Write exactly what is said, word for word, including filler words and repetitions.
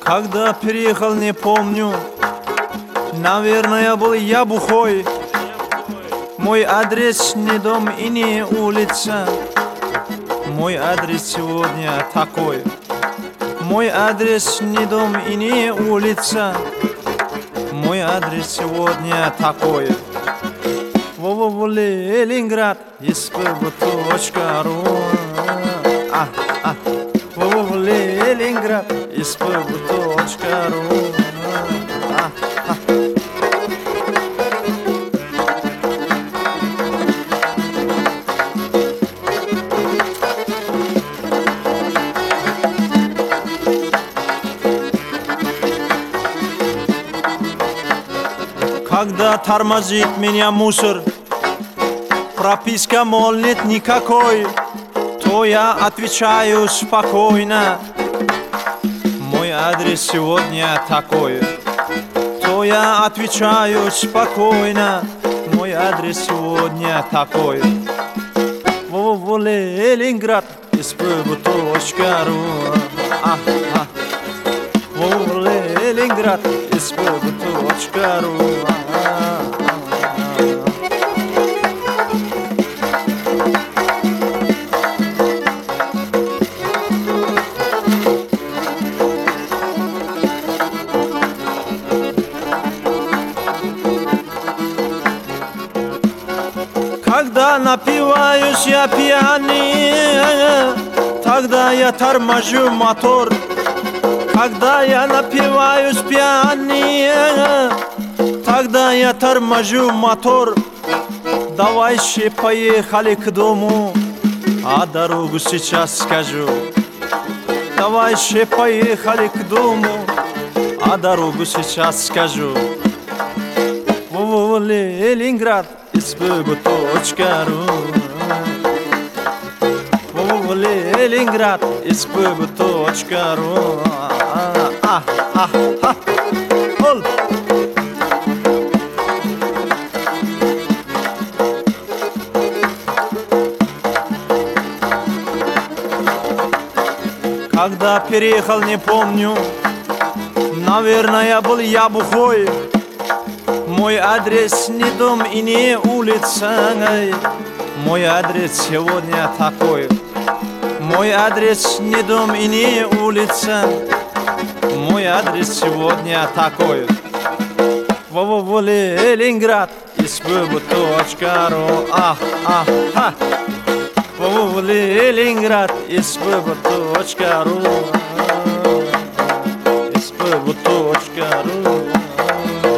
Когда переехал, не помню, наверное, был я бухой. Мой адрес не дом и не улица. Мой адрес сегодня такой. Мой адрес не дом и не улица. Мой адрес сегодня такой. Вова Ленинград, эспэбэ точка ру. А, а, Вова Ленинград, эспэбэ точка ру. А, а. Когда тормозит меня мусор, прописка, мол, нет никакой, то я отвечаю спокойно: мой адрес сегодня такой. То я отвечаю спокойно: мой адрес сегодня такой. Вова Ленинград, эспэбэ точка ру. А, а. Вова Ленинград, эспэбэ точка ру. Когда напиваюсь я пьяный, тогда я торможу мотор. Когда я напиваюсь пьяный, тогда я торможу мотор. Давай ще поехали к дому, а дорогу сейчас скажу. Давай ще поехали к дому, а дорогу сейчас скажу. Вова Ленинград, эспэбэ точка ру. Вова Ленинград, эспэбэ точка ру. А, а, а, а. Когда переехал, не помню, наверное, был я бухой. Мой адрес не дом и не улица. Мой адрес сегодня такой. Мой адрес не дом и не улица. Мой адрес сегодня такой. Вова Ленинград, эспэбэ точка ру. А, а, а. Вова Ленинград, эспэбэ точка ру. эспэбэ точка ру.